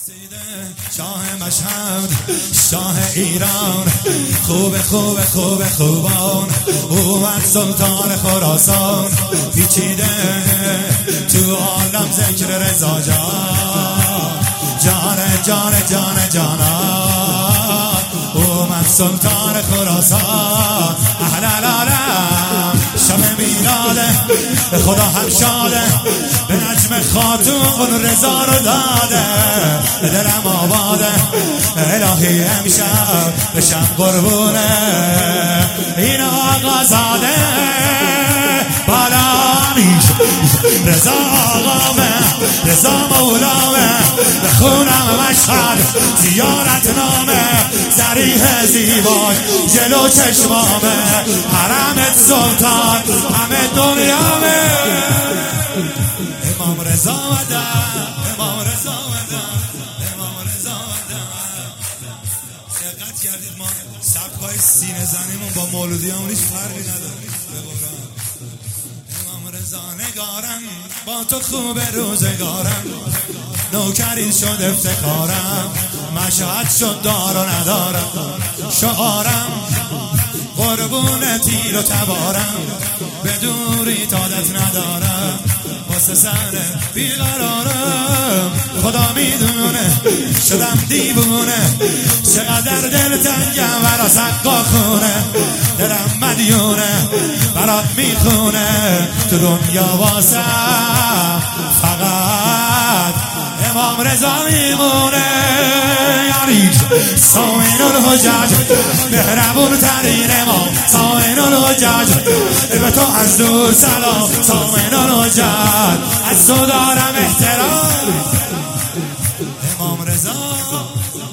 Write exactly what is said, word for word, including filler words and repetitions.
شاه مشهد، شاه ایران، خوب خوب خوب خوبان، اومد سلطان خراسان، پیچیده تو عالم ذکر رضا جان، جان جان جان جانان، اومد سلطان خراسان، اهل العالم شب میلاده، خدا هم شاده، به نجم خاتون رضا رو داده، دلم آباده، الهی امشب بشم قربونه این آقا زاده، بالا میش رضا آقامه، رضا مولامه، بخونم مشهد زیارت نامه، ذریح زیبای جلو چشمامه، حرمت سلطان همه دنیامه، امام رضا ودن، امام رضا ودن، امام رضا ودن. دقت کردید ما سبکای سینه زنیمون با مولودی همون هیچ فرقی نداره. امام رضا نگارم با تو خوب روزگارم، نوکری شد افتخارم، مشهد شد دار و ندارم، شعارم قربون تیر و تبارم، به دوری تادت ندارم، واسه سر بیقرارم، خدا میدونه شدم دیوونه، چقدر دل تنگم برا سقا خونه، دلم مدیونه برات میخونه، تو دنیا واسه فقط امام رضا میمونه، یعنی سامین الحجج مهربون ترین امام، سامین الحجج به تو از دور سلام، سامین الحجج از تو دارم احترام، امام رضا